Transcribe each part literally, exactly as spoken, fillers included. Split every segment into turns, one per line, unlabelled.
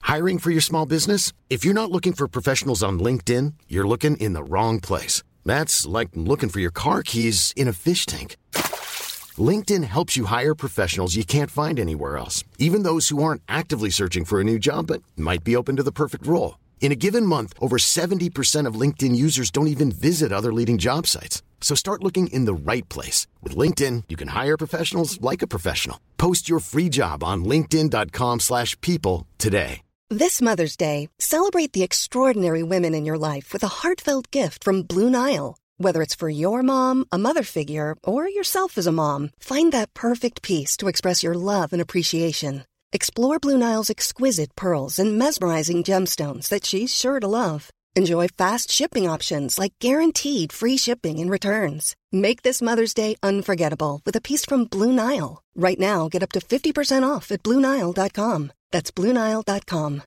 Hiring for your small business? If you're not looking for professionals on LinkedIn, you're looking in the wrong place. That's like looking for your car keys in a fish tank. LinkedIn helps you hire professionals you can't find anywhere else, even those who aren't actively searching for a new job but might be open to the perfect role. In a given month, over seventy percent of LinkedIn users don't even visit other leading job sites. So start looking in the right place. With LinkedIn, you can hire professionals like a professional. Post your free job on linkedin.com slash people today.
This Mother's Day, celebrate the extraordinary women in your life with a heartfelt gift from Blue Nile. Whether it's for your mom, a mother figure, or yourself as a mom, find that perfect piece to express your love and appreciation. Explore Blue Nile's exquisite pearls and mesmerizing gemstones that she's sure to love. Enjoy fast shipping options like guaranteed free shipping and returns. Make this Mother's Day unforgettable with a piece from Blue Nile. Right now, get up to fifty percent off at blue nile dot com. That's blue nile dot com.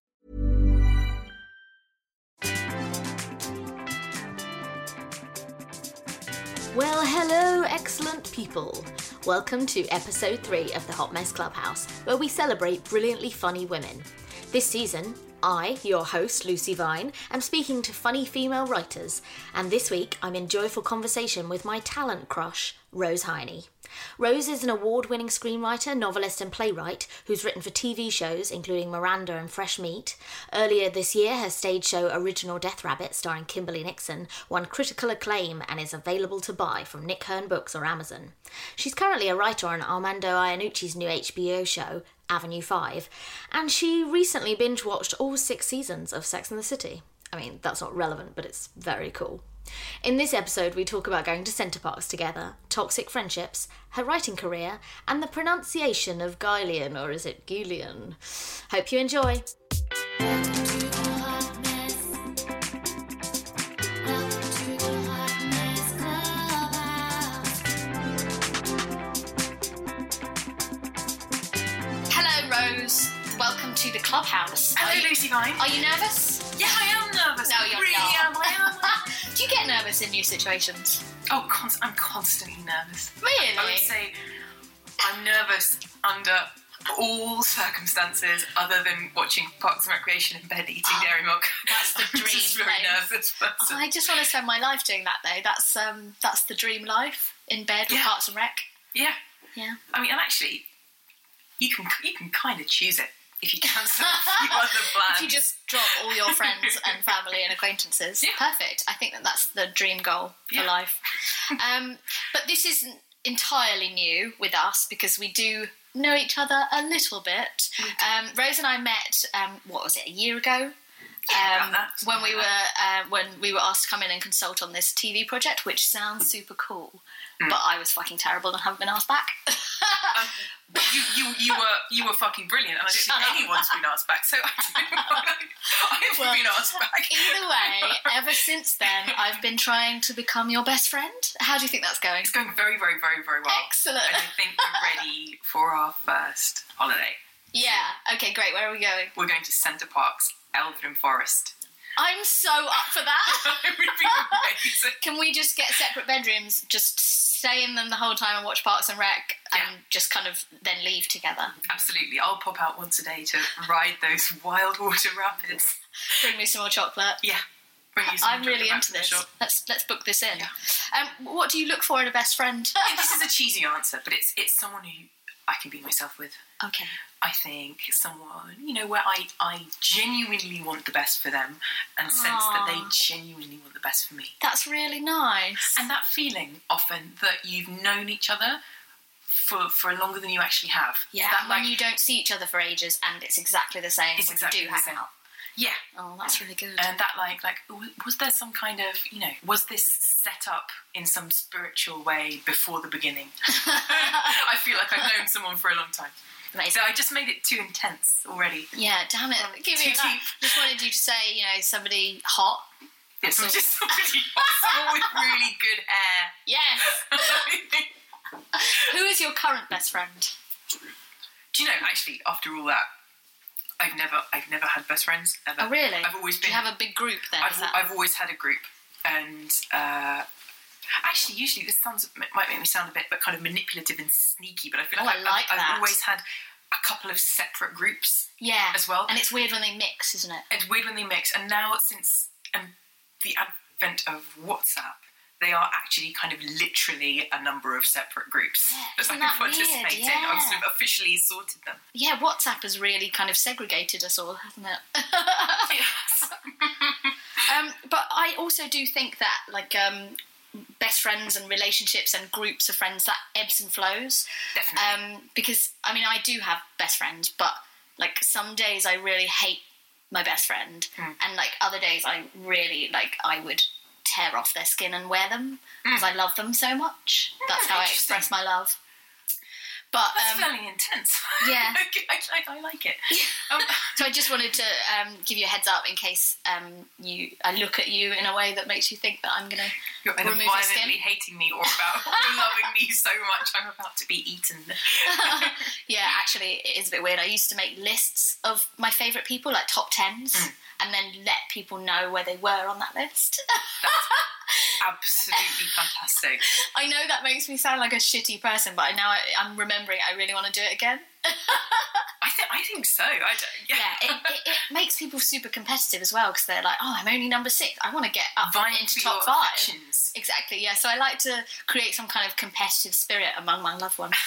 Well, hello, excellent people. Welcome to episode three of the Hot Mess Clubhouse, where we celebrate brilliantly funny women. This season, I, your host, Lucy Vine, am speaking to funny female writers, and this week I'm in joyful conversation with my talent crush, Rose Heine. Rose is an award-winning screenwriter, novelist and playwright who's written for T V shows including Miranda and Fresh Meat. Earlier this year, her stage show Original Death Rabbit, starring Kimberly Nixon, won critical acclaim and is available to buy from Nick Hearn Books or Amazon. She's currently a writer on Armando Iannucci's new H B O show, Avenue five, and she recently binge-watched all six seasons of Sex and the City. I mean, that's not relevant, but it's very cool. In this episode, we talk about going to Center Parcs together, toxic friendships, her writing career, and the pronunciation of Gillian, or is it Gillian? Hope you enjoy. Hello, Rose. Welcome to the Clubhouse.
Hello,
you,
Lucy Vine.
Are you nervous?
Yeah, I am nervous.
No,
I
you're
really
not.
am. I am.
Do you get nervous in new situations?
Oh, const- I'm constantly nervous.
Really?
I would say I'm nervous under all circumstances other than watching Parks and Recreation in bed eating
Oh,
dairy milk.
That's the dream.
I'm just very
life.
nervous person.
Oh, I just want to spend my life doing that, though. That's um, that's the dream life, in bed with
Yeah.
Parks and Rec.
Yeah.
Yeah.
I mean, and actually, you can you can kind of choose it if you cancel a few other plans.
If you just drop all your friends and family and acquaintances,
Yeah.
perfect. I think that that's the dream goal for
Yeah.
life. Um, but this isn't entirely new with us because we do know each other a little bit. Um, Rose and I met, um, what was it, a year ago?
Yeah,
Um,
about that.
when we were uh, when we were asked to come in and consult on this T V project, which sounds super cool,
Mm.
but I was fucking terrible and haven't been asked back.
Um, but you, you, you were you were fucking brilliant, and I don't
Shut
think
up.
anyone's been asked back. So I, don't know, I haven't
Well,
been asked back.
Either way, ever since then, I've been trying to become your best friend. How do you think that's going?
It's going very, very, very, very well.
Excellent.
And I think we're ready for our first holiday.
Yeah. Okay, great. Where are we going?
We're going to Center Parcs, Eltham Forest.
I'm so up for that.
It would be amazing.
Can we just get separate bedrooms, just stay in them the whole time and watch Parks and Rec, and
Yeah.
just kind of then leave together?
Absolutely. I'll pop out once a day to ride those wild water rapids.
Bring me some more chocolate.
Yeah. Bring you some
I'm really
chocolate back
into
from the
this.
shop.
Let's let's book this in.
Yeah.
Um, what do you look for in a best friend?
I think this is a cheesy answer, but it's it's someone who I can be myself with.
Okay.
I think someone, you know, where I, I genuinely want the best for them and sense that they
Aw.
genuinely want the best for me.
That's really nice.
And that feeling often that you've known each other for, for longer than you actually have.
yeah,
That,
and when
like,
you don't see each other for ages and it's exactly the same
It's
when
exactly
you do
the
hang
same.
out.
Yeah.
Oh, that's really good.
And that, like, like, was there some kind of, you know, was this set up in some spiritual way before the beginning? I feel like I've known someone for a long time.
Amazing.
So I just made it too intense already.
Yeah, damn it. Give me
Too
that.
deep.
Just wanted you to say, you know, somebody hot.
It's
So-
just somebody someone with really good hair.
Yes. Who is your current best friend?
Do you know, actually, after all that, I've never, I've never had best friends ever.
Oh, really?
I've always
Do
been.
you have a big group then?
I've,
is that...
I've always had a group, and uh, actually, usually this sounds might make me sound a bit, but kind of manipulative and sneaky. But I feel
Oh,
like,
I
I've,
like
I've,
that.
I've always had a couple of separate groups.
Yeah.
As well.
And it's weird when they mix, isn't it?
It's weird when they mix. And now, since um, the advent of WhatsApp, they are actually kind of literally a number of separate groups
Yeah,
that
isn't
I
that
participate
weird?
in.
Yeah.
I've sort of officially sorted them.
Yeah, WhatsApp has really kind of segregated us all, hasn't it?
Yes.
um, but I also do think that, like, um, best friends and relationships and groups of friends, that ebbs and flows.
Definitely.
Um, because, I mean, I do have best friends, but, like, some days I really hate my best friend,
mm.
and, like, other days I really, like, I would tear off their skin and wear them because mm. I love them so much.
Yeah,
That's how I express my love. But
That's
um,
fairly intense.
Yeah.
I, I, I like it. Um,
so I just wanted to um, give you a heads up in case um, you I look at you in a way that makes you think that I'm going to
You're either
remove your skin.
violently hating me or about or loving me so much I'm about to be eaten.
Yeah, actually, it is a bit weird. I used to make lists of my favourite people, like top tens, mm. and then let people know where they were on that list.
That's absolutely fantastic.
I know that makes me sound like a shitty person, but now I, I'm remembering I really want to do it again.
I think I think so. I don't, yeah,
yeah it, it, it makes people super competitive as well because they're like, oh, I'm only number six. I want to get up
Vying
into
for
top
your
five.
affections.
Exactly. Yeah. So I like to create some kind of competitive spirit among my loved ones.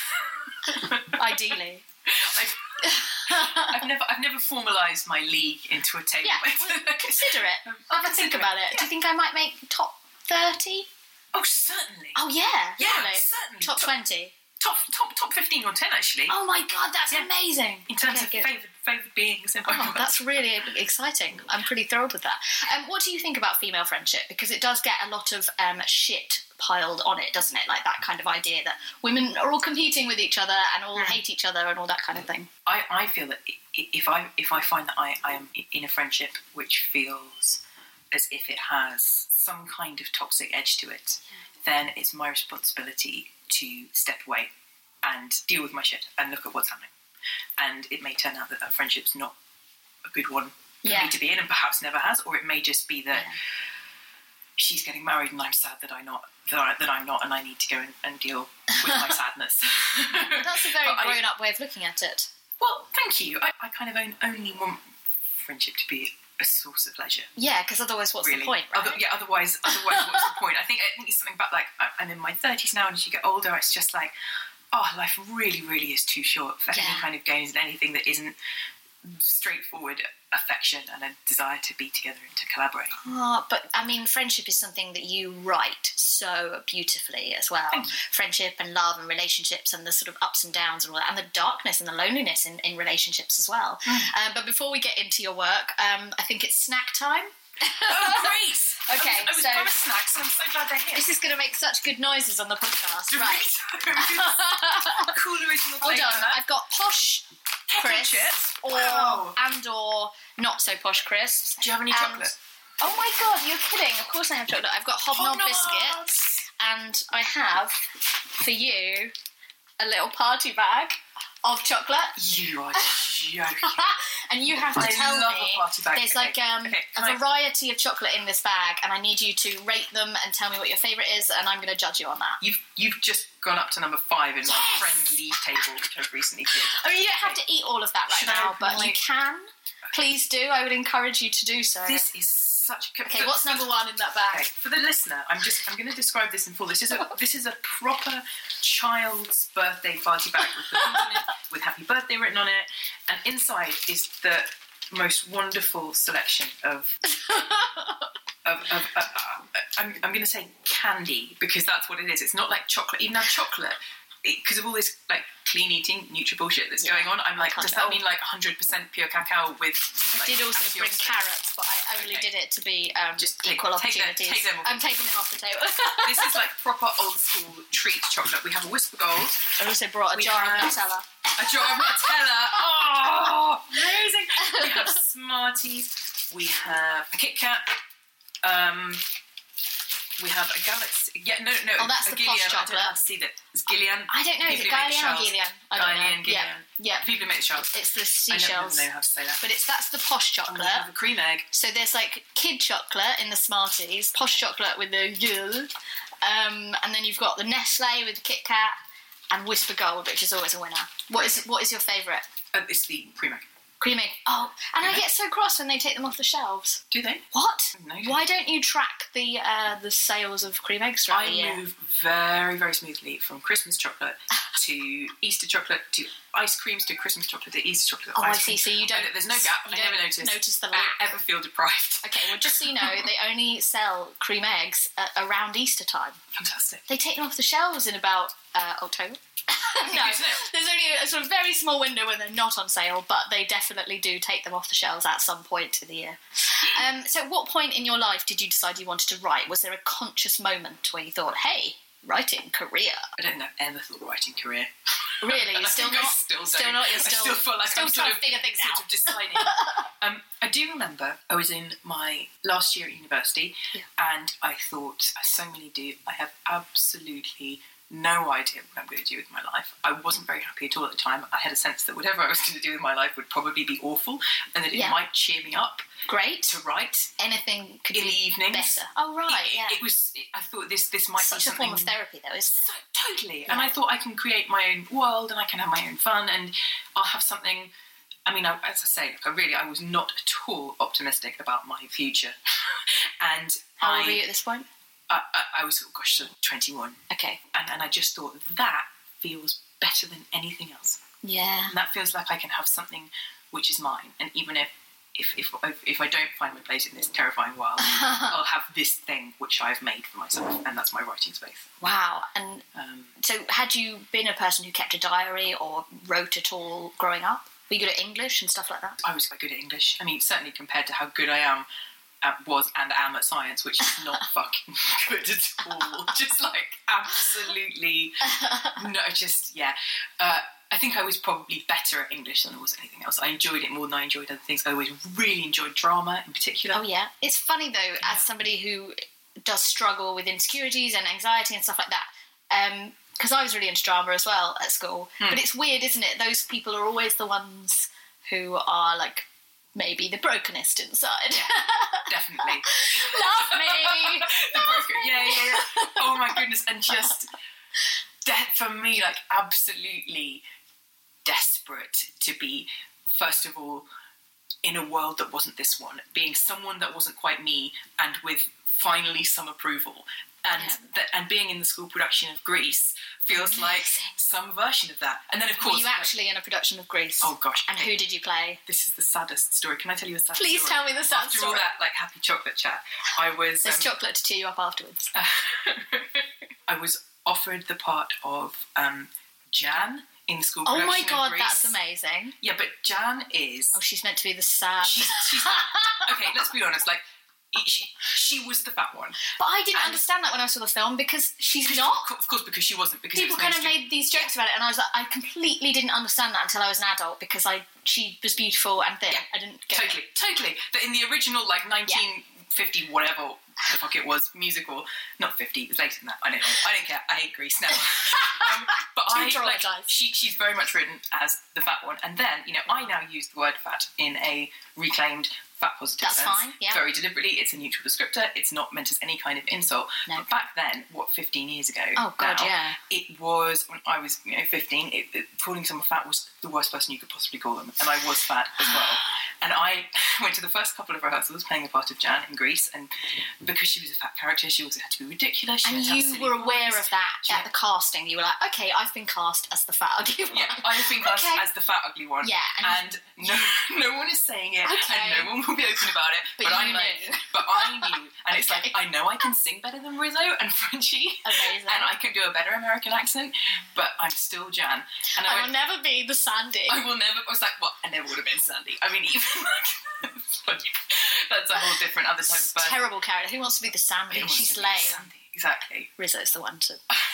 Ideally.
I've, I've never I've never formalised my league into a table.
Yeah, well, consider it.
I'll
Have a think
consider
about
it.
it.
Yeah.
Do you think I might make top thirty?
Oh, certainly.
Oh, yeah.
Yeah,
really.
certainly.
Top twenty?
Top top top fifteen or ten, actually.
Oh, my God, that's
Yeah.
amazing.
In terms
Okay,
of
good.
favoured favoured beings. And
Oh, that's really exciting. I'm pretty thrilled with that. Um, what do you think about female friendship? Because it does get a lot of um, shit piled on it, doesn't it? Like that kind of idea that women are all competing with each other and all
Mm.
hate each other and all that kind of thing.
I, I feel that i- if I if I find that I, I am in a friendship which feels as if it has some kind of toxic edge to it, then it's my responsibility to step away and deal with my shit and look at what's happening. And it may turn out that that friendship's not a good one for
Yeah.
me to be in, and perhaps never has, or it may just be that
Yeah.
she's getting married and I'm sad that I'm not, that, I, that I'm not, and I need to go and, and deal with my sadness.
Well, that's a very
But I-
grown-up way of looking at it.
Well, thank you. I, I kind of own, only want friendship to be a source of pleasure.
Yeah, because otherwise what's
Really.
the point, right?
Other, yeah, otherwise, otherwise, what's the point? I think, I think it's something about, like, I- I'm in my thirties now, and as you get older, it's just like, oh, life really, really is too short for
Yeah.
any kind of games and anything that isn't straightforward affection and a desire to be together and to collaborate.
Oh, but I mean, friendship is something that you write so beautifully as well.
Thank you.
Friendship and love and relationships and the sort of ups and downs and all that, and the darkness and the loneliness in, in relationships as well.
Mm.
Um, but before we get into your work, um, I think it's snack time.
Oh, great!
Okay,
I was, I was
so-
promised snacks, and I'm so glad they're here.
This is going to make such good noises on the podcast, right?
Doritos. Cool original
Hold
flavour.
on, I've got posh
Kettle
crisps,
chips.
or
Wow.
and or not so posh crisps.
Do you have any
And-
chocolate?
Oh my god, you're kidding! Of course I have chocolate. I've got hobnob
Hobnobs.
biscuits, and I have for you a little party bag of chocolate.
You are joking.
And you have to
I
tell
love
me
a party bag.
there's
Okay,
like um,
okay,
a
can I-
variety of chocolate in this bag, and I need you to rate them and tell me what your favourite is, and I'm going to judge you on that.
You've you've just gone up to number five in my
Yes!
friend leave table, which I've recently created.
I mean, you don't have to eat all of that right
Should I
now,
open
but
my-
you can. Please do. I would encourage you to do so.
This is such a
Okay, what's number one in that bag?
Okay, for the listener, I'm just I'm going to describe this in full. This is a this is a proper child's birthday party bag with balloons in it, with happy birthday written on it, and inside is the most wonderful selection of of, of uh, uh, I'm I'm going to say candy, because that's what it is. It's not like chocolate. Even our chocolate, because of all this like clean eating, nutri bullshit that's
Yeah,
going on. I'm like,
I can't
does that
tell.
mean like one hundred percent pure cacao with?
I
like,
did also bring
antioxidants?
carrots, but I only
Okay.
did it to be um,
Just take-
equal
take them-
opportunities.
take them off.
I'm taking it off the table.
This is like proper old school treat chocolate. We have a Whisper Gold,
I also brought a
We
jar
have-
of Nutella.
a jar of Nutella. Oh, amazing! We have Smarties. We have a Kit Kat. Um, we have a Galaxy. Yeah, no, no.
Oh, that's
a
the
Gillian.
posh
I don't know how
chocolate.
to see that. It's Gillian.
I don't know, is it
People who make the
Guylian or
shells.
Gillian? I don't
Guylian,
know.
Gillian.
Yeah, yeah.
The people who make the shells.
It's the
I don't
seashells.
know how to say that.
But it's that's the posh
And we have a
chocolate.
cream egg.
So there's like kid chocolate in the Smarties, posh chocolate with the Gill, um, and then you've got the Nestle with Kit Kat, and Whisper Gold, which is always a winner. What is what is your favourite?
Uh, it's the cream egg.
Cream egg. Oh, and
Cream
I
egg.
get so cross when they take them off the shelves.
Do they?
What?
No.
Why don't you track the uh, the sales of cream eggs throughout
I
the year?
move very, very smoothly from Christmas chocolate to Easter chocolate to ice creams to Christmas chocolate to Easter chocolate.
Oh, I
ice
see.
cream.
So you don't.
I, there's no gap.
You
I
don't
never notice.
Notice the
I
lack.
don't ever feel deprived.
Okay, well, just so you know, they only sell cream eggs uh, around Easter time.
Fantastic.
They take them off the shelves in about uh, October. No, there's only a sort of very small window when they're not on sale, but they definitely do take them off the shelves at some point in the year. Um, so at what point in your life did you decide you wanted to write? Was there a conscious moment where you thought, hey, writing career?
I don't think I've ever thought writing career.
Really? You're
I
still
think
not?
I still,
still
don't.
not? You're still,
I still feel like
still
I'm
trying
sort
to figure things
sort
out.
of deciding. um, I do remember I was in my last year at university,
Yeah.
and I thought, as so many do, I have absolutely no idea what I'm going to do with my life. I wasn't very happy at all at the time. I had a sense that whatever I was going to do with my life would probably be awful, and that it
Yeah.
might cheer me up
Great.
to write
Anything could
in
be
the evenings.
better. Oh, right,
It,
yeah.
it was. I thought this this might
Such
be
a
something.
form of therapy, though, isn't it?
So, totally.
Yeah.
And I thought I can create my own world and I can have my own fun and I'll have something. I mean, I, as I say, like, I really, I was not at all optimistic about my future. and
How
I,
old were you at this point?
I, I, I was, oh gosh, twenty-one.
Okay.
And, and I just thought that feels better than anything else.
Yeah.
And that feels like I can have something which is mine. And even if If, if if I don't find my place in this terrifying world, I'll have this thing which I've made for myself, and that's my writing space.
Wow. And
Um,
so had you been a person who kept a diary or wrote at all growing up? Were you good at English and stuff like that?
I was quite good at English. I mean, certainly compared to how good I am, at, was and am at science, which is not fucking good at all. Just like absolutely, no, just yeah. Uh, I think I was probably better at English than I was anything else. I enjoyed it more than I enjoyed other things. I always really enjoyed drama in particular.
Oh, yeah. It's funny, though, as somebody who does struggle with insecurities and anxiety and stuff like that, because um, I was really into drama as well at school.
Hmm.
But it's weird, isn't it? Those people are always the ones who are, like, maybe the brokenest inside.
Yeah, definitely.
Love me!
the broken, yeah, yeah, yeah. Oh, my goodness. And just, de- for me, like, absolutely desperate to be, first of all, in a world that wasn't this one, being someone that wasn't quite me, and with finally some approval. And
Yeah.
that, and being in the school production of Grease feels like some version of that. And then, of course...
Were you actually in a production of Grease?
Oh, gosh.
And who did you play?
This is the saddest story. Can I tell you a sad
Please
story?
tell me the sad
After
story.
all that, like, happy chocolate chat, I was...
There's
um,
chocolate to cheer you up afterwards.
I was offered the part of um, Jan in the school
Oh
production
my
of
god,
Grease.
that's amazing.
Yeah, but Jan is...
Oh, she's meant to be the sad.
She's, she's okay, let's be honest, like, she, she was the fat one.
But I didn't
And-
understand that when I saw the film because she's
Because-
not.
Of course, because she wasn't. Because
People
it was
kind of
mainstream.
made these jokes about it, and I was like, I completely didn't understand that until I was an adult because I she was beautiful and thin.
Yeah,
I didn't get
Totally, totally. But in the original, like, nineteen fifty, whatever the fuck it was, musical, not fifty, it was later than that, I don't know. I don't care, I hate Grease now. um, but
Too
I, like,
traumatised.
she, she's very much written as the fat one. And then, you know, I now use the word fat in a reclaimed fat positive
That's
sense.
fine, yeah.
Very deliberately, it's a neutral descriptor, it's not meant as any kind of insult.
No.
But back then, what, fifteen years ago
Oh, God,
now,
yeah.
it was, when I was, you know, fifteen, it, it, calling someone fat was the worst person you could possibly call them. And I was fat as well. And I went to the first couple of rehearsals playing the part of Jan in Grease, and because she was a fat character, she also had to be ridiculous. She
And
had to have
you
silly
were aware
voice.
of that
She
at
had-
the casting. You were like, okay, I've been cast as the fat ugly one.
Yeah, I think us
Okay.
as the fat ugly one.
Yeah,
and,
and-
no, no one is saying it,
Okay.
and no one will be open about it.
But
I'm
you
like,
knew.
but I knew, and it's
Okay.
like I know I can sing better than Rizzo and Frenchie,
Amazing.
and I can do a better American accent, but I'm still Jan. And I,
I
went,
will never be the Sandy.
I will never. I was like, well, I never would have been Sandy. I mean, even like, that's a whole different other type of person.
Terrible character. Who wants to be the Sandy?
Who wants
She's
to be
lame.
Sandy? Exactly.
Rizzo's the one to.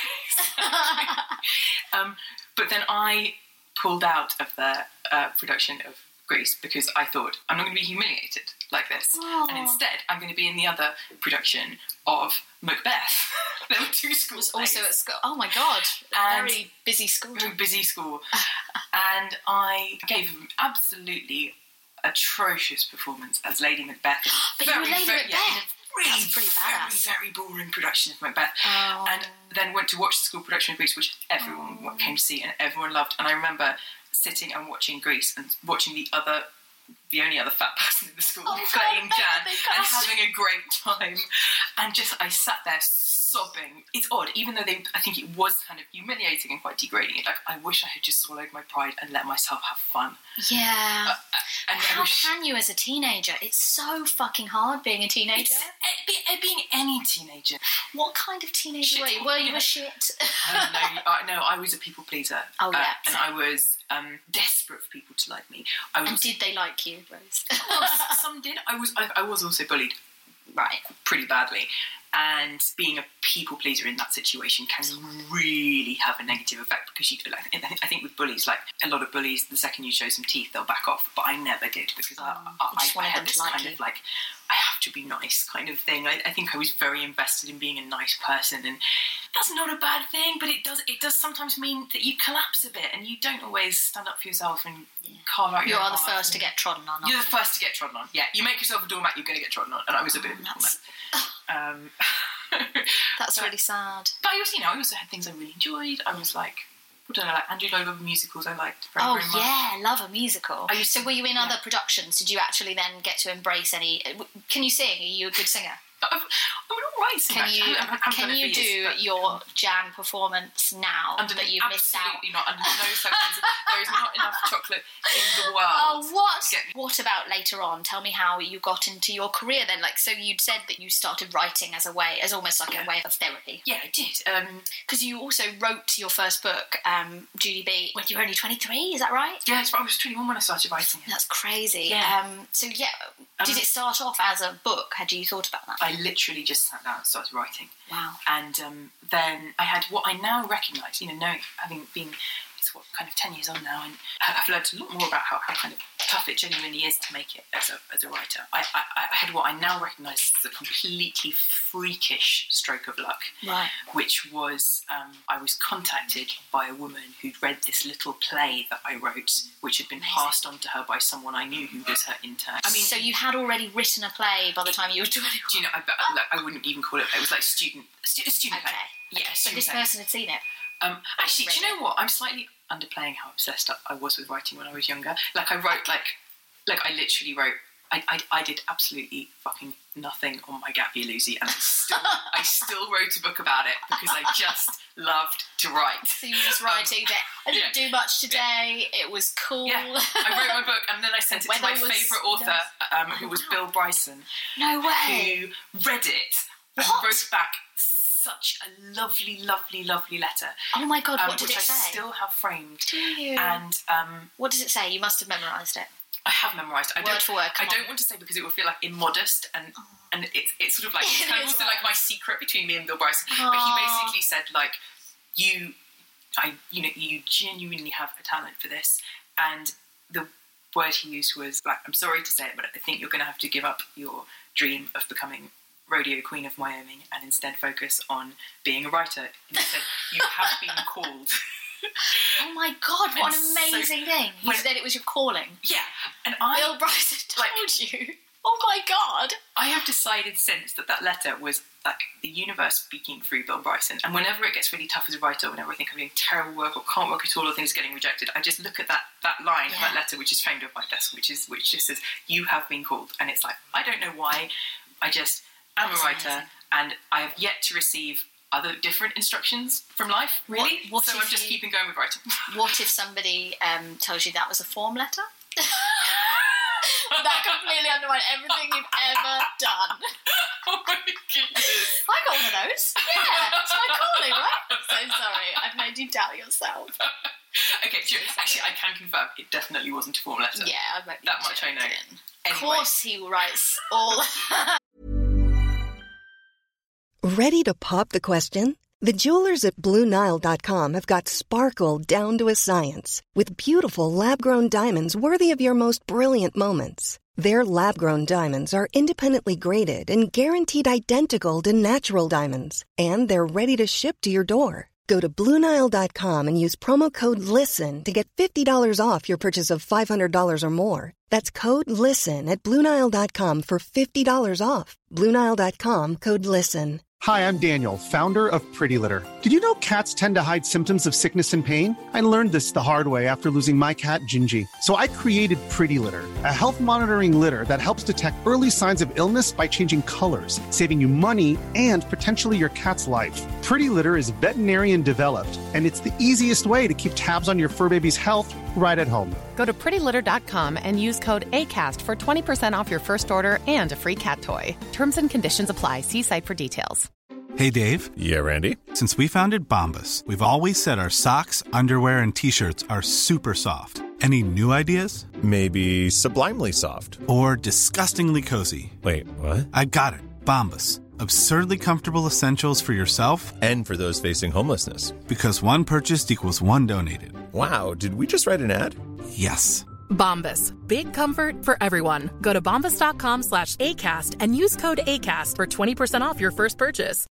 um, but then I pulled out of the uh, production of Grease because I thought I'm not going to be humiliated like this,
Aww.
and instead I'm going to be in the other production of Macbeth. There were two school
Was
plays.
also at school. Oh my god.
And-
Very busy school.
Very busy school, and I gave an absolutely atrocious performance as Lady Macbeth.
But you were Lady
very,
Macbeth?
Yeah, in a really,
That's pretty badass.
very, very boring production of Macbeth.
Oh.
And then went to watch the school production of Grease, which everyone
Oh.
came to see and everyone loved. And I remember sitting and watching Grease and watching the other, the only other fat person in the school
Oh,
playing
God,
Jan
they
and
cast-
having a great time. And just, I sat there sobbing. It's odd, even though they, I think it was kind of humiliating and quite degrading. Like, I wish I had just swallowed my pride and let myself have fun.
Yeah.
Uh, and I
How
wish,
can you as a teenager? It's so fucking hard being a teenager.
it's, it, be, it being any teenager.
What kind of teenager
Shit,
were you? Were you
yeah.
a shit?
Oh, no, I, no, I was a people pleaser.
Oh, yeah.
Uh, and I was um, desperate for people to like me. I was,
And did they like you, Rose?
well, some did. I was, I, I was also bullied, right, pretty badly. And being a people pleaser in that situation can really have a negative effect because you, like, I think with bullies, like a lot of bullies, the second you show some teeth, they'll back off. But I never did because I,
Oh,
I,
you just
I, I
wanted
had
them to
this
like
kind
you.
of like, I have to be nice kind of thing. I, I think I was very invested in being a nice person, and that's not a bad thing. But it does, it does sometimes mean that you collapse a bit, and you don't always stand up for yourself and
Yeah.
carve out
You
your
are the
heart
first to
and-
get trodden on.
You're
aren't
the first to get trodden on. Yeah, you make yourself a doormat, you're going to get trodden on, and I was a bit of a
Oh, that's-
doormat. Um,
you? That's
but-
really sad.
But I also, you know, I also had things I really enjoyed. I was like, I don't know, like Andrew Lloyd Webber musicals I liked very,
Oh
very much.
yeah, love a musical.
I used
So
to-
were you in
yeah.
other productions? Did you actually then get to embrace any? Can you sing? Are you a good singer?
I'm, I'm an alright singer.
Can you
I haven't- I haven't
can
done it
you
for
do
years, but-
your Jan performance now
Under
that you missed out?
absolutely not. Under no circumstances. There is not enough chocolate in the world.
Oh, what?
Get-
What about later on? Tell me how you got into your career then. Like, so you'd said that you started writing as a way, as almost like a way of therapy.
Yeah, I did. Um,
Because you also wrote your first book, um, Judy B, when you were only twenty-three, is that right?
yeah, I was twenty-one when I started writing it.
That's crazy.
Yeah.
Um, so yeah, did
Um,
it start off as a book? Had you thought about that?
I literally just sat down and started writing.
Wow.
And um, then I had what I now recognise, you know, knowing, having been, it's what, kind of ten years on now, and I've learned a lot more about how, how kind of tough it genuinely is to make it as a, as a writer. I, I, I had what I now recognise as a completely freakish stroke of luck,
Right.
which was um, I was contacted by a woman who'd read this little play that I wrote, which had been
Amazing.
passed on to her by someone I knew who was her intern. I mean,
so you had already written a play by the time you were twenty-one.
do you know, I, bet- like, I wouldn't even call it, it was like student, a stu- a student
Okay.
play. Yeah,
Okay.
a
But
student
this
play.
person had seen it.
Um, actually, do you
read
know what? I'm slightly underplaying how obsessed I was with writing when I was younger. Like, I wrote, like, like I literally wrote, I, I, I did absolutely fucking nothing on my gap year, Lucy, and I still, I still wrote a book about it because I just loved to write.
So you were just writing that I didn't
yeah.
do much today. It was cool.
Yeah, I wrote my book and then I sent
The
it to my
weather was
favourite author, um, who was Bill Bryson,
No way.
who read it and
What?
wrote back such a lovely, lovely, lovely letter.
Oh my god,
Um,
what did
which
it
I
say?
still have framed.
Do you?
And um,
What does it say? You must have memorised it.
I have memorised. I
Word
don't,
for word,
I
come
don't
on.
want to say because it would feel like immodest, and and it's it's sort of like it's
It
kind of
is
also
right.
like my secret between me and Bill Bryson. But he
Aw.
basically said like, you, I, you know, you genuinely have a talent for this, and the word he used was like, I'm sorry to say it, but I think you're going to have to give up your dream of becoming rodeo queen of Wyoming and instead focus on being a writer. Instead, you have been called.
Oh my god, what
And
an
so-
amazing thing. He
when-
said it was your calling.
Yeah, and I.
Bill Bryson told
like-
you. Oh my god.
I have decided since that that letter was like the universe speaking through Bill Bryson. And whenever it gets really tough as a writer, whenever I think I'm doing terrible work or can't work at all or things are getting rejected, I just look at that that line of that
Yeah.
letter, which is framed on my desk, which is which just says, "You have been called." And it's like, I don't know why. I just am
That's
a writer,
amazing.
and I have yet to receive other different instructions from life. Really,
What- what
so
if
I'm just
you-
keeping going with writing.
What if somebody um, tells you that was a form letter? That completely undermined everything you've ever done.
Oh my goodness.
I got one of those. Yeah, it's my calling, right? So sorry, I've made you doubt yourself.
Okay, sure. Actually, I can confirm it definitely wasn't a form letter.
Yeah, I might be
That much I know.
joking. Of
Anyway.
course he writes all...
Ready to pop the question? The jewelers at Blue Nile dot com have got sparkle down to a science with beautiful lab-grown diamonds worthy of your most brilliant moments. Their lab-grown diamonds are independently graded and guaranteed identical to natural diamonds, and they're ready to ship to your door. Go to Blue Nile dot com and use promo code LISTEN to get fifty dollars off your purchase of five hundred dollars or more. That's code LISTEN at Blue Nile dot com for fifty dollars off. Blue Nile dot com, code LISTEN.
Hi, I'm Daniel, founder of Pretty Litter. Did you know cats tend to hide symptoms of sickness and pain? I learned this the hard way after losing my cat, Gingy. So I created Pretty Litter, a health monitoring litter that helps detect early signs of illness by changing colors, saving you money and potentially your cat's life. Pretty Litter is veterinarian developed, and it's the easiest way to keep tabs on your fur baby's health right at home.
Go to pretty litter dot com and use code ACAST for twenty percent off your first order and a free cat toy. Terms and conditions apply. See site for details.
Hey, Dave.
Yeah, Randy.
Since we founded Bombas, we've always said our socks, underwear, and T-shirts are super soft. Any new ideas?
Maybe sublimely soft.
Or disgustingly cozy.
Wait, what?
I got it. Bombas. Absurdly comfortable essentials for yourself
and for those facing homelessness.
Because one purchased equals one donated.
Wow, did we just write an ad?
Yes.
Bombas. Big comfort for everyone. Go to bombas dot com slash ACAST and use code ACAST for twenty percent off your first purchase.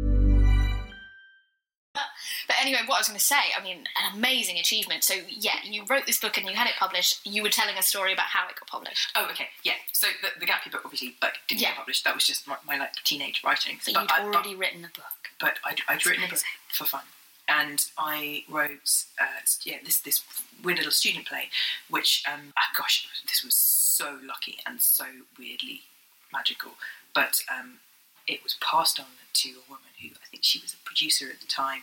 But anyway, what I was going to say, I mean, an amazing achievement. So, yeah, you wrote this book and you had it published. You were telling a story about how it got published.
Oh, okay, yeah. So the, the Gappy book obviously like, didn't
yeah.
get published. That was just my, my like teenage writing.
But,
but
you'd
I,
already
but,
written a book.
But I'd, I'd written amazing. a book for fun. And I wrote, uh, yeah, this this weird little student play, which, um, oh gosh, this was so lucky and so weirdly magical. But um, it was passed on to a woman who, I think she was a producer at the time,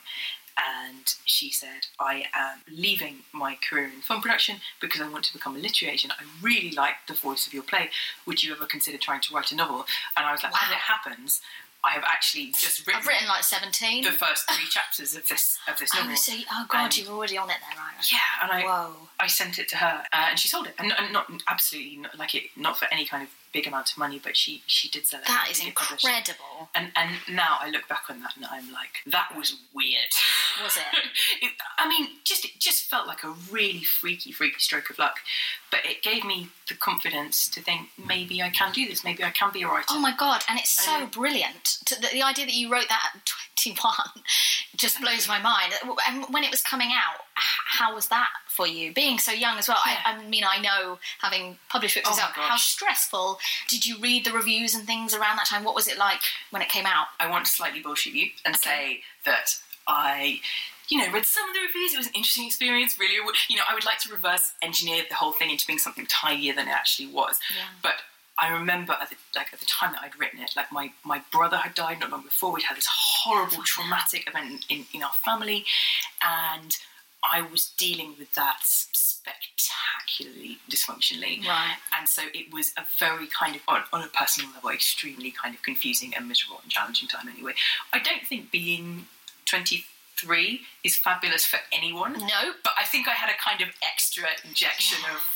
and she said, I am leaving my career in film production because I want to become a literary agent. I really like the voice of your play. Would you ever consider trying to write a novel? And I was like, wow. As it happens, I have actually just written...
I've written like seventeen.
The first three chapters of this of this novel.
Oh, so, oh God, and, you're already on it then, right?
Yeah, and I
Whoa.
I sent it to her, uh, and she sold it. And, and not absolutely, not, like it, not for any kind of big amount of money, but she, she did sell it.
That is incredible.
And and now I look back on that and I'm like, that was weird.
Was it?
it I mean, just it just felt like a really freaky, freaky stroke of luck. But it gave me the confidence to think, maybe I can do this. Maybe I can be a writer.
Oh my God, and it's so
and,
brilliant. To, the, the idea that you wrote that at twenty-one just blows my mind. And when it was coming out, how was that for you? Being so young as well. Yeah. I, I mean, I know, having published books,
oh
out, how stressful. Did you read the reviews and things around that time? What was it like when it came out?
I want to slightly bullshit you and okay. say that I... you know, read some of the reviews. It was an interesting experience, really. You know, I would like to reverse engineer the whole thing into being something tinier than it actually was.
Yeah.
But I remember at the, like, at the time that I'd written it, like, my, my brother had died not long before. We'd had this horrible, traumatic event in, in our family, and I was dealing with that spectacularly dysfunctionally.
Right.
And so it was a very kind of, on, on a personal level, extremely kind of confusing and miserable and challenging time anyway. I don't think being twenty-three is fabulous for anyone.
No.
But I think I had a kind of extra injection yeah. of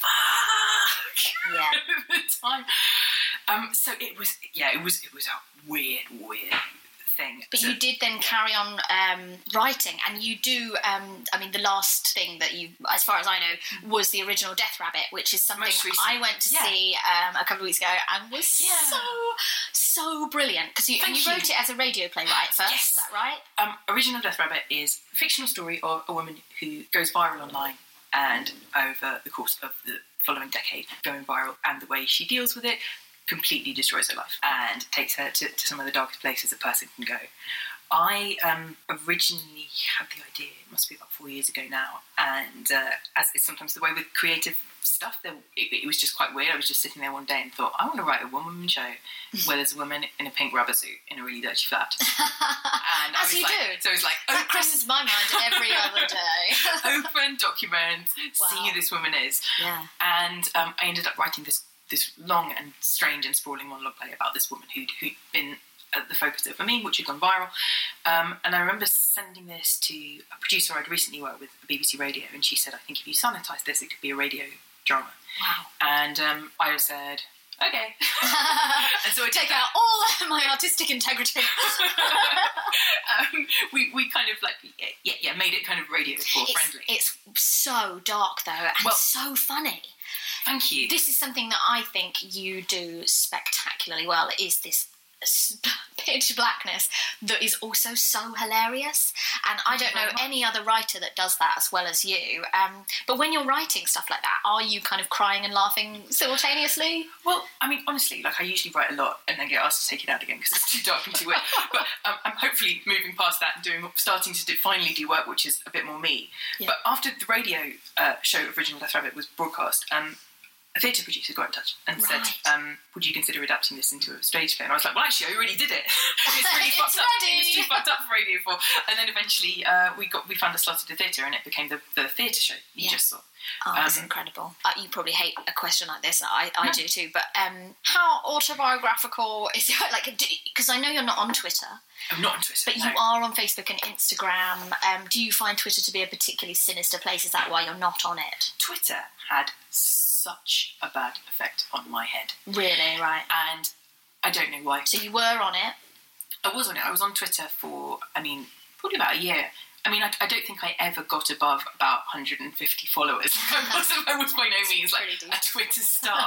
fuck
yeah.
at the time. Um, so it was, yeah, it was, it was a weird, weird thing.
But
so,
you did then carry on um, writing, and you do, um, I mean, the last thing that you, as far as I know, was the original Death Rabbit, which is something I went to yeah. see um, a couple of weeks ago and was yeah. so, so brilliant. Because you, and you, you wrote it as a radio playwright first, yes. Is that right?
Um, original Death Rabbit is a fictional story of a woman who goes viral online, and over the course of the following decade, going viral, and the way she deals with it completely destroys her life and takes her to, to some of the darkest places a person can go. I um, originally had the idea, it must be about four years ago now, and uh, as is sometimes the way with creative stuff, there, it, it was just quite weird. I was just sitting there one day and thought, I want to write a one-woman show where there's a woman in a pink rubber suit in a really dirty flat. And
as you
like,
do.
So it was like,
that crosses my mind every other day.
Open, document, wow. see who this woman is.
Yeah.
And um, I ended up writing this this long and strange and sprawling monologue play about this woman who'd, who'd been at the focus of a meme, which had gone viral. Um, and I remember sending this to a producer I'd recently worked with at B B C Radio, and she said, I think if you sanitise this, it could be a radio drama.
Wow.
And um, I said, okay. And so I
take out all my artistic integrity.
um, we, we kind of like, yeah, yeah, made it kind of radio friendly.
It's, it's so dark, though, and well, so funny.
Thank you.
This is something that I think you do spectacularly well, is this pitch blackness that is also so hilarious. And I don't know any other writer that does that as well as you. Um, but when you're writing stuff like that, are you kind of crying and laughing simultaneously?
Well, I mean, honestly, like I usually write a lot and then get asked to take it out again because it's too dark and too weird. But um, I'm hopefully moving past that and doing, starting to do, finally do work which is a bit more me. Yeah. But after the radio uh, show Original Death Rabbit was broadcast, um, a theatre producer got in touch and right. said, um, would you consider adapting this into a stage play? And I was like, well, actually, I already did it. It's really
it's
fucked
ready.
up. It's too fucked up for radio for. And then eventually uh, we got we found a slot at the theatre and it became the, the theatre show you yeah. just saw.
Oh, that's um, incredible. Uh, you probably hate a question like this. I, I no. do too. But um, how autobiographical is it? Like, because I know you're not on Twitter.
I'm not on Twitter,
But
no.
you are on Facebook and Instagram. Um, do you find Twitter to be a particularly sinister place? Is that why you're not on it?
Twitter had such a bad effect on my head.
Really? Right.
And I don't know why.
So you were on it?
I was on it. I was on Twitter for, I mean, probably about a year. I mean, I, I don't think I ever got above about one hundred fifty followers. I, wasn't, I was by no means like a Twitter star.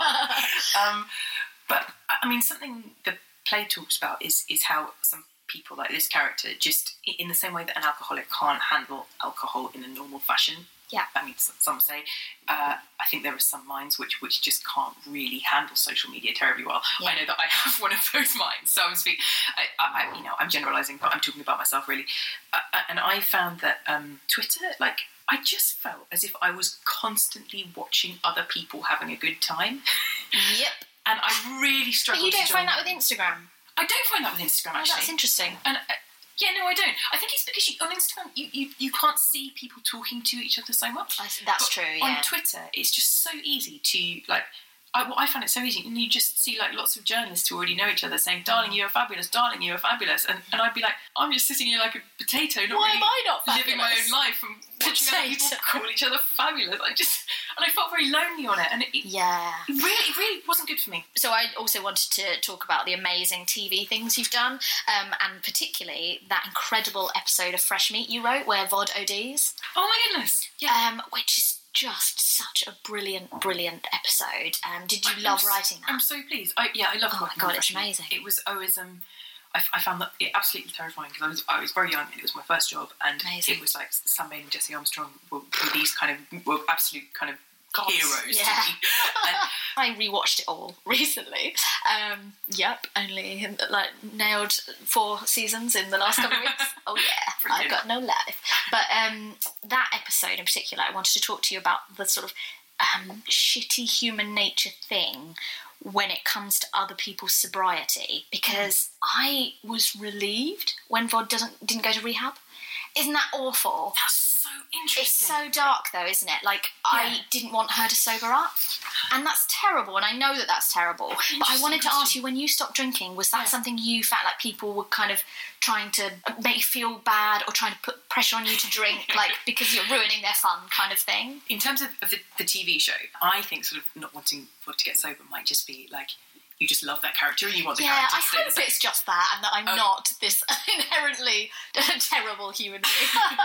um, but, I mean, something the play talks about is, is how some people like this character just, in the same way that an alcoholic can't handle alcohol in a normal fashion.
Yeah.
I mean, some say, uh, I think there are some minds which, which just can't really handle social media terribly well. Yeah. I know that I have one of those minds, so I'm speaking, I, I, you know, I'm generalising, but I'm talking about myself really. Uh, and I found that um, Twitter, like, I just felt as if I was constantly watching other people having a good time.
Yep.
And I really struggled.
But you don't
to
find that
them.
with Instagram?
I don't find that with Instagram, actually.
Oh, that's interesting.
And. Uh, Yeah, no, I don't. I think it's because you, on Instagram, you, you, you can't see people talking to each other so much.
I, that's
but
true, yeah.
On Twitter, it's just so easy to, like, I, well, I find it so easy, and you just see, like, lots of journalists who already know each other saying, darling, you are fabulous, darling, you are fabulous, and, and I'd be like, I'm just sitting here like a potato, not
Why
really
am I not fabulous?
living my own life and watching other people call each other fabulous. I just, and I felt very lonely on it, and it,
yeah.
it really, it really wasn't good for me.
So I also wanted to talk about the amazing T V things you've done, um, and particularly that incredible episode of Fresh Meat you wrote where Vod O Ds.
Oh my goodness.
Yeah. Um, which is just such a brilliant, brilliant episode. Um, did you
I,
love
I'm,
writing that?
I'm so pleased. I, yeah, I love.
Oh my god, it's amazing.
It was always um, I, I found that it absolutely terrifying because I was I was very young and it was my first job, and amazing. It was like Sam Bain and Jesse Armstrong were, were these kind of were absolute kind of gods. Heroes.
Yeah.
To me. And,
I rewatched it all recently. Um, yep, only like nailed four seasons in the last couple of weeks. Oh yeah, Brilliant. I've got no life. But um, that episode in particular, I wanted to talk to you about the sort of um, shitty human nature thing when it comes to other people's sobriety, because I was relieved when Vod doesn't didn't go to rehab. Isn't that awful?
That's so interesting.
It's so dark, though, isn't it? Like, yeah. I didn't want her to sober up. And that's terrible, and I know that that's terrible. But I wanted to ask you, when you stopped drinking, was that yeah. something you felt like people were kind of trying to make you feel bad or trying to put pressure on you to drink, like, because you're ruining their fun kind of thing?
In terms of, of the, the T V show, I think sort of not wanting Vod to get sober might just be, like, you just love that character and you want the
yeah,
character to
I
stay
hope
the same.
it's just that, and that I'm um, not this inherently terrible human being.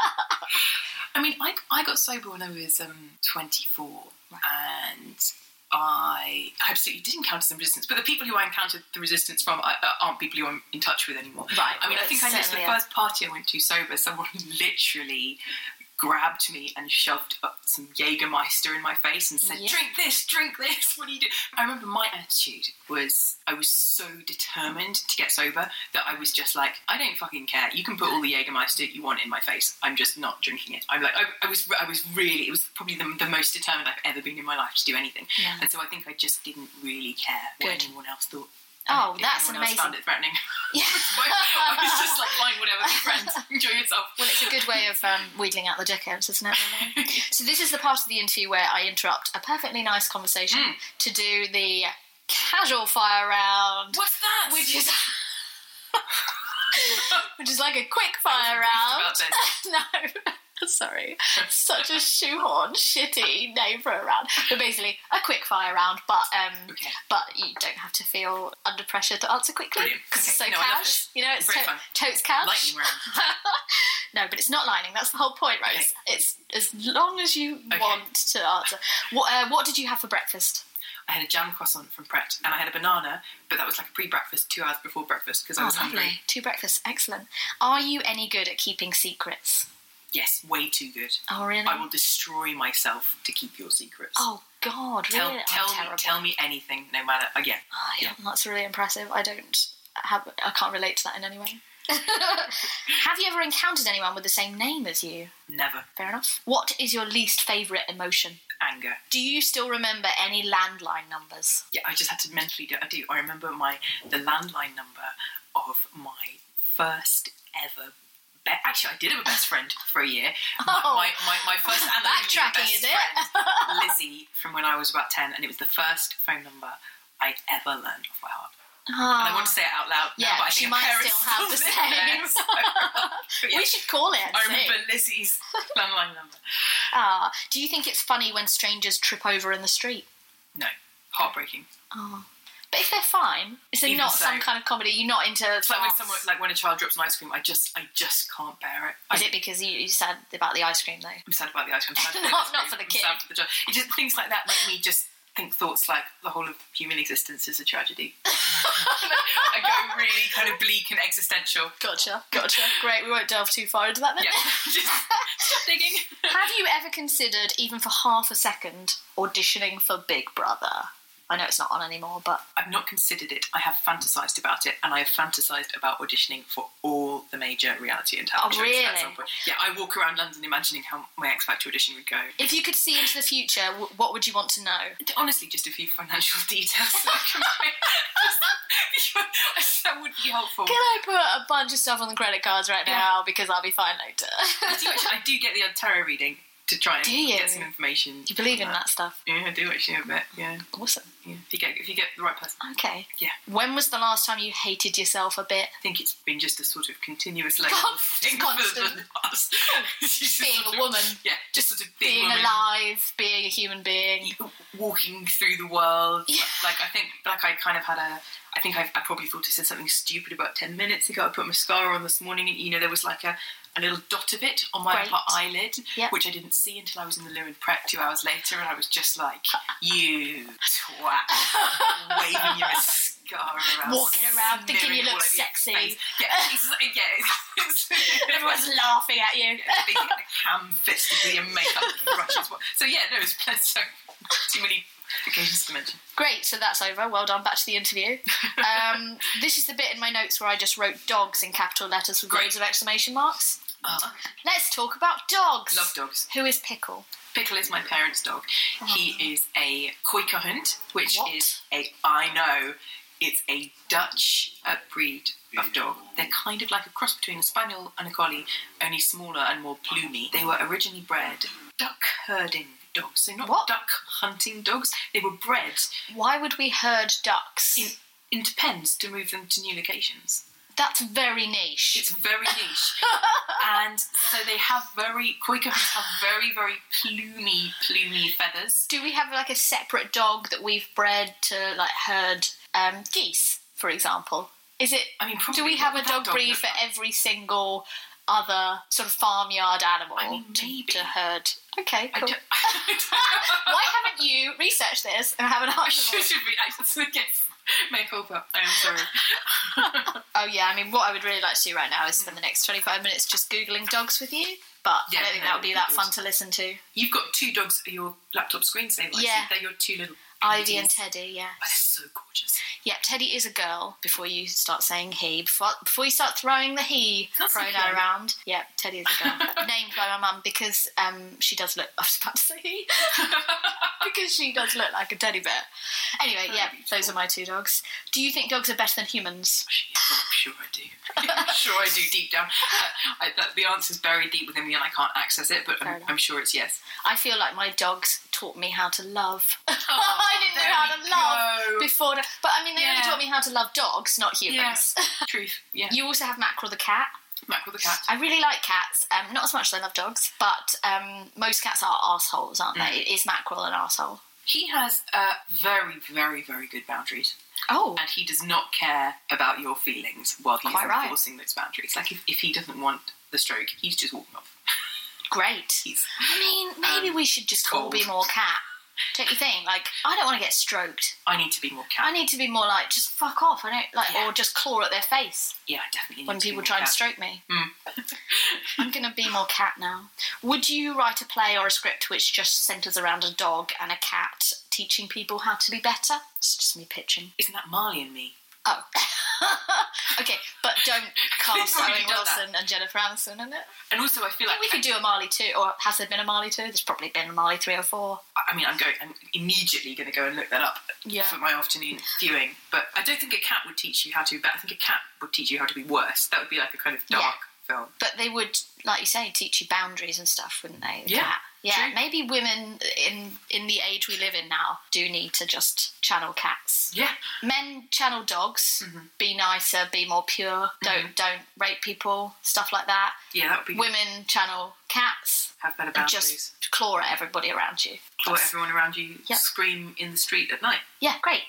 I mean, I, I got sober when I was um, twenty-four, right. and I absolutely did encounter some resistance, but the people who I encountered the resistance from uh, aren't people who I'm in touch with anymore.
Right.
I mean,
well,
I think I missed the first party I went to sober, someone literally grabbed me and shoved up some Jägermeister in my face and said, yeah. drink this, drink this, what do you do? I remember my attitude was, I was so determined to get sober that I was just like, I don't fucking care. You can put all the Jägermeister you want in my face. I'm just not drinking it. I'm like, I, I was I was really, it was probably the, the most determined I've ever been in my life to do anything. Yeah. And so I think I just didn't really care what Good. anyone else thought.
Oh,
if
that's an amazing...
found it threatening.
Yeah.
I was just like, fine, whatever, be friends, enjoy yourself.
Well, it's a good way of um, wheedling out the dickheads, isn't it? Really? So this is the part of the interview where I interrupt a perfectly nice conversation mm. to do the casual fire round.
What's that?
Which is... which is like a quick fire round.
About this.
No. Sorry, such a shoehorn, shitty name for a round. But basically, a quick fire round, but um, okay. but you don't have to feel under pressure to answer quickly because okay. it's so
no,
cash. You know, it's to- totes cash.
Lightning round.
No, but it's not lightning. That's the whole point, Rose. Okay. It's as long as you okay. want to answer. What uh, What did you have for breakfast?
I had a jam croissant from Pret, and I had a banana, but that was like a pre-breakfast, two hours before breakfast, because I was
oh,
hungry.
Lovely. Two breakfasts, excellent. Are you any good at keeping secrets?
Yes, way too good.
Oh, really?
I will destroy myself to keep your secrets.
Oh, God,
tell,
really?
Tell,
I'm
me, tell me anything, no matter, again.
Oh, yeah, yeah, that's really impressive. I don't have, I can't relate to that in any way. Have you ever encountered anyone with the same name as you?
Never.
Fair enough. What is your least favourite emotion?
Anger.
Do you still remember any landline numbers?
Yeah, I just had to mentally do it. I do. I remember my the landline number of my first ever... Be- Actually, I did have a best friend for a year. My,
Oh.
my, my, my first and only
Backtracking,
best
is it?
friend, Lizzie, from when I was about ten, and it was the first phone number I'd ever learned off by heart.
Oh.
And I want to say it out loud now,
Yeah,
but I
she
think
might
her parents
still have the
live
same.
there, so- But yeah,
We should call it and
I
see.
remember Lizzie's landline number.
Ah, do you think it's funny when strangers trip over in the street?
No, heartbreaking.
Oh. But if they're fine, is it
Even
not
so.
some kind of comedy? You're not into
It's like when
farce?
someone, like when a child drops an ice cream, I just, I just can't bear it.
Is
I,
it because you, you said about the ice cream, though?
I'm sad about the ice cream. I'm sad for the
Not-
ice
not
cream,
for the
I'm
kid.
sad for the child. It just things like that make me just think thoughts like the whole of human existence is a tragedy. I go really kind of bleak and existential.
Gotcha, gotcha. Great, we won't delve too far into that then.
Yeah, just stop digging.
Have you ever considered, even for half a second, auditioning for Big Brother? I know it's not on anymore, but...
I've not considered it. I have fantasised about it, and I have fantasised about auditioning for all the major reality and talent
Oh,
shows
really?
at some point. Yeah, I walk around London imagining how my X Factor audition would go.
If you could see into the future, w- what would you want to know?
Honestly, just a few financial details. That I can just, that would be helpful.
Can I put a bunch of stuff on the credit cards right
Yeah.
now, because I'll be fine later?
I do, actually, I do get the odd tarot reading to try and
Do you?
get some information.
Do you believe in that stuff?
Yeah, I do actually a bit. Yeah,
Awesome.
yeah. If you get if you get the right person,
Okay.
yeah.
When was the last time you hated yourself a bit?
I think it's been just a sort of continuous level
Con-
of thing
constant.
for the last. It's just
Being
sort
a
of-
woman.
Yeah, just sort of being,
Being
a woman,
alive, being a human being.
walking through the world.
Yeah.
Like I think, like I kind of had a. I think I've, I probably thought I said something stupid about ten minutes ago. I put mascara on this morning, and you know there was like a, a little dot of it on my
Great.
upper eyelid,
Yep.
which I didn't see until I was in the loo and prep two hours later, and I was just like, "You twat," waving your mascara around,
Walking around thinking you
smearing
look
all over your
sexy.
face. Yeah, it's, yeah. It's,
Everyone's laughing at you.
big like, ham-fisted with your makeup brushes. So yeah, no, it's so too many occasions to mention.
Great, so that's over. Well done. Back to the interview. Um, this is the bit in my notes where I just wrote dogs in capital letters with
Great.
loads of exclamation marks.
Uh-huh.
Let's talk about dogs.
Love dogs.
Who is Pickle?
Pickle is my parents' dog. He is a Kooikerhund, which
What?
is a, I know, it's a Dutch uh, breed of dog. They're kind of like a cross between a Spaniel and a Collie, only smaller and more plumy. They were originally bred duck herding dogs, so not
What?
duck hunting dogs. They were bred
Why would we herd ducks?
in, into pens to move them to new locations.
That's very niche.
It's very niche. And so they have very, Kooikerhunds have very, very plumy, plumy feathers.
Do we have like a separate dog that we've bred to like herd um, geese, for example? Is it?
I mean, probably
do we have a
what would
dog
that
breed
look
for
like?
every single other sort of farmyard animal
I mean,
to,
maybe.
to herd? Okay,
I
cool.
don't, I don't know.
Why haven't you researched this and haven't
I
answered
should
it?
be. I should get make culpa. I am sorry.
Oh yeah, I mean, what I would really like to do right now is spend the next twenty-five minutes just googling dogs with you. But
Yeah,
I don't think
no,
that would be
that'd
that
be
fun
good.
to listen to.
You've got two dogs at your laptop screensaver. I
Yeah.
see. They're your two little
Ivy and
cuties.
Teddy, yeah.
Oh, they're so gorgeous.
Yeah, Teddy is a girl, before you start saying he. Before, before you start throwing the he
That's
pronoun
okay.
around. Yeah, Teddy is a girl. Named by my mum because um, she does look... I was about to say he. Because she does look like a teddy bear. Anyway, yeah, those are my two dogs. Do you think dogs are better than humans?
Yeah, well, I'm sure I do. I'm sure I do deep down. Uh, I, that, the answer's buried deep within me and I can't access it, but
Fair
I'm,
enough.
I'm sure it's yes.
I feel like my dogs taught me how to love.
Oh,
I didn't know
there
how
we
to love
go.
before. The, but I mean, they only
Yeah.
taught me how to love dogs, not humans.
Truth. Yeah.
You also have Mackerel the cat.
Mackerel the cat.
I really like cats, um, not as much as I love dogs, but um, most cats are arseholes, aren't
Mm.
they? Is Mackerel an arsehole?
He has uh, very, very, very good boundaries.
Oh.
And he does not care about your feelings while he's
Quite right.
enforcing those boundaries. Like, if, if he doesn't want the stroke, he's just walking off.
Great.
He's,
I mean, maybe
Um,
we should just all
cold.
be more cat. Don't you think? Like, I don't want to get stroked.
I need to be more cat.
I need to be more like, just fuck off. I don't like,
Yeah.
or just claw at their face.
Yeah, I definitely need
When
to be
people
more
try and
cat.
stroke me.
Mm.
I'm going to be more cat now. Would you write a play or a script which just centres around a dog and a cat teaching people how to be better? It's just me pitching.
Isn't that Marley and Me?
Oh. Okay, but don't cast
We've already
Owen
done
Wilson and Jennifer Aniston in it.
And also, I feel like
We could do a Marley two, or has there been a Marley two? There's probably been a Marley three or four.
I mean, I'm going. I'm immediately going to go and look that up
Yeah.
for my afternoon viewing. But I don't think a cat would teach you how to be better. I think a cat would teach you how to be worse. That would be like a kind of dark
Yeah.
film.
But they would, like you say, teach you boundaries and stuff, wouldn't they? The
Yeah,
cat. Yeah,
true.
maybe women in in the age we live in now do need to just channel cats.
Yeah.
Men channel dogs. Be nicer, be more pure. Don't don't rape people, stuff like that.
Yeah, that would be good.
Women channel cats.
Have better
And
boundaries.
just claw at everybody around you.
Claw
That's-
everyone around you,
Yep.
scream in the street at night.
Yeah, great.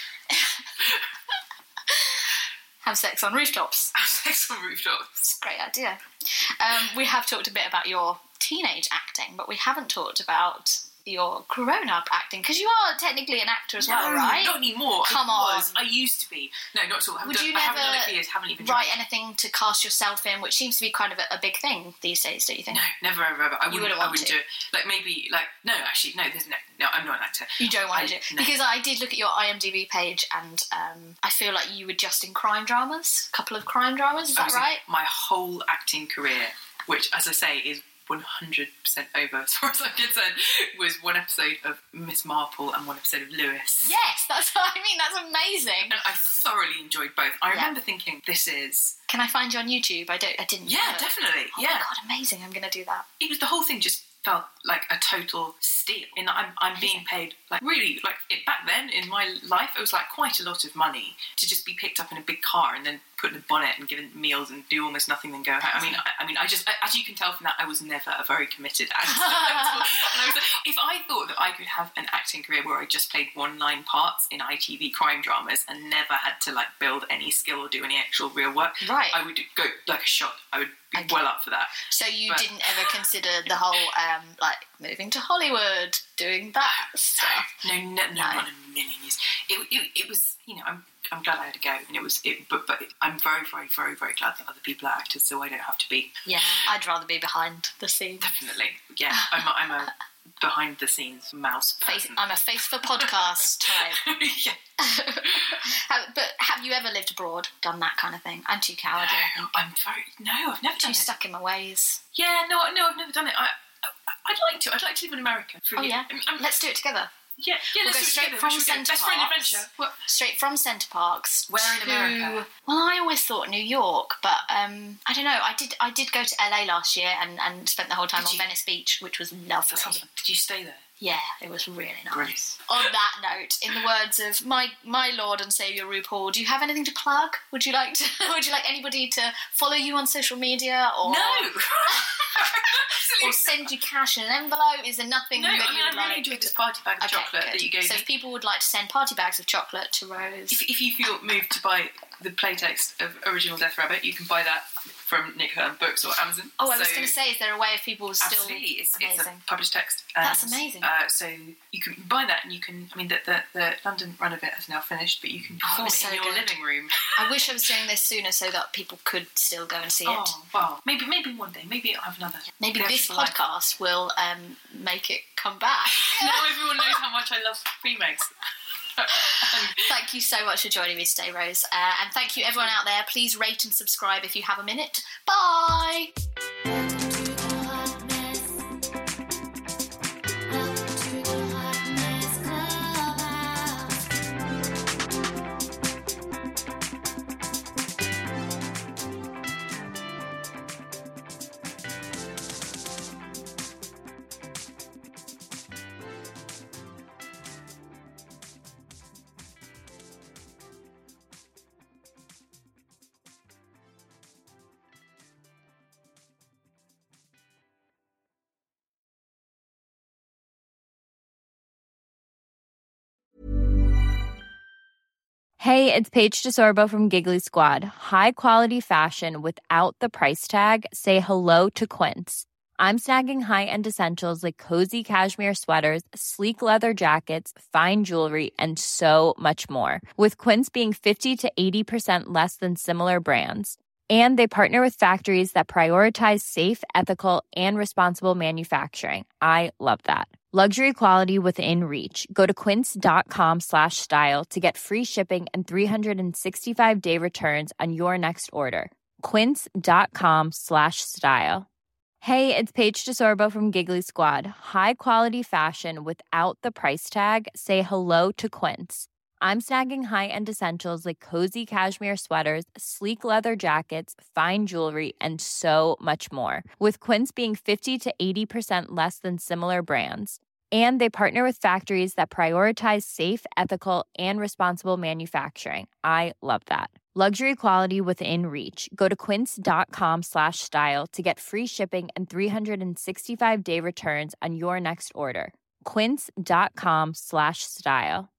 Have sex on rooftops.
Have sex on rooftops.
Great idea. Um, we have talked a bit about your teenage acting, but we haven't talked about your grown-up acting, because you are technically an actor as well,
No,
right?
Not anymore.
Come
I was.
on.
I used to be. No, not at all. I
Would
done,
you
I haven't done it
never
for years. Haven't even
write
tried.
anything to cast yourself in, which seems to be kind of a, a big thing these days, don't you think?
No, never, ever, ever. I
You
wouldn't,
wouldn't
I
want
wouldn't
to.
do it. Like, maybe, like, no, actually, no, there's no, no, I'm not an actor.
You don't want
I-
to do it.
no.
Because I did look at your IMDb page, and um, I feel like you were just in crime dramas, a couple of crime dramas, is
I
that
was in
right?
My whole acting career, which, as I say, is one hundred percent over, as far as I'm concerned, was one episode of Miss Marple and one episode of Lewis.
Yes, that's what I mean, that's amazing.
And I thoroughly enjoyed both. I
Yeah.
remember thinking, this is...
Can I find you on YouTube? I don't. I didn't.
Yeah,
know.
definitely,
Oh
yeah.
my god, amazing! I'm going to do that.
It was, the whole thing just felt like a total steal. In that I'm, I'm being paid, like, really, like, it, back then, in my life, it was, like, quite a lot of money to just be picked up in a big car and then put in a bonnet and given meals and do almost nothing then go home. I mean, I, I mean, I just, as you can tell from that, I was never a very committed actor. And I was like, if I thought that I could have an acting career where I just played one-line parts in I T V crime dramas and never had to, like, build any skill or do any actual real work,
Right.
I would go like a shot. I would be
Okay.
well up for that.
So you
But-
didn't ever consider the whole, um, like, moving to Hollywood, doing that stuff?
No, no, no, not in a million years. It, it, it was, you know, I'm, I'm glad I had to go, and it was, it, but, but I'm very, very, very, very glad that other people are actors, so I don't have to be.
Yeah, I'd rather be behind the scenes.
Definitely, yeah. I'm, a, I'm a behind the scenes mouse
Face,
person.
I'm a face for podcast type.
yeah.
Have- but have you ever lived abroad, done that kind of thing? I'm too cowardly. I
No,
think.
I'm very no. I've never
Too
done it.
stuck in my ways.
Yeah, no, no, I've never done it. I, I, I'd like to. I'd like to live in America. For
Oh
a year.
yeah,
I'm, I'm,
let's do it together.
yeah, yeah.
We'll
let's
go
do it
straight
together.
from
Where should we go?
Centre
Best friend
Parks.
adventure. What?
Straight from Centre Parks.
Where in
to-
America?
Well, I always thought New York, but um, I don't know. I did. I did go to L A last year and, and spent the whole time
Did
on
you?
Venice Beach, which was lovely.
That sounds fun. Did you stay there?
Yeah, it was really nice.
Brilliant.
On that note, in the words of my my Lord and Saviour RuPaul, do you have anything to plug? Would you like to? Would you like anybody to follow you on social media or
No.
or send you cash in an envelope? Is there nothing
No,
that
I
you
mean, I
would
really
like?
enjoyed this party bag of
Okay,
chocolate
good.
that you gave
So
me.
if people would like to send party bags of chocolate to Rose,
If, if you feel moved to buy the playtext of Original Death Rabbit, you can buy that from Nick Hearn Books or Amazon.
oh, I was
So-
going to say, is there a way of people still?
Absolutely, it's, it's a
amazing.
published text. And,
That's amazing.
Uh, so you can buy that, and you can. I mean, the, the, the London run of it has now finished, but you can
Oh, it
perform
was
it
so
in your
good.
living room.
I wish I was doing this sooner so that people could still go and see it.
Oh, well, maybe maybe one day. Maybe I'll have another.
Maybe this
theatrical life.
podcast will um, make it come back.
Now everyone knows how much I love remakes.
Thank you so much for joining me today, Rose. Uh, and thank you, everyone out there. Please rate and subscribe if you have a minute. Bye!
Hey, it's Paige DeSorbo from Giggly Squad. High quality fashion without the price tag. Say hello to Quince. I'm snagging high-end essentials like cozy cashmere sweaters, sleek leather jackets, fine jewelry, and so much more. With Quince being fifty to eighty percent less than similar brands. And they partner with factories that prioritize safe, ethical, and responsible manufacturing. I love that. Luxury quality within reach. Go to quince.com slash style to get free shipping and three sixty-five day returns on your next order. Quince.com slash style. Hey, it's Paige DeSorbo from Giggly Squad. High quality fashion without the price tag. Say hello to Quince. I'm snagging high-end essentials like cozy cashmere sweaters, sleek leather jackets, fine jewelry, and so much more. With Quince being fifty to eighty percent less than similar brands. And they partner with factories that prioritize safe, ethical, and responsible manufacturing. I love that. Luxury quality within reach. Go to quince.com slash style to get free shipping and three sixty-five day returns on your next order. Quince.com slash style.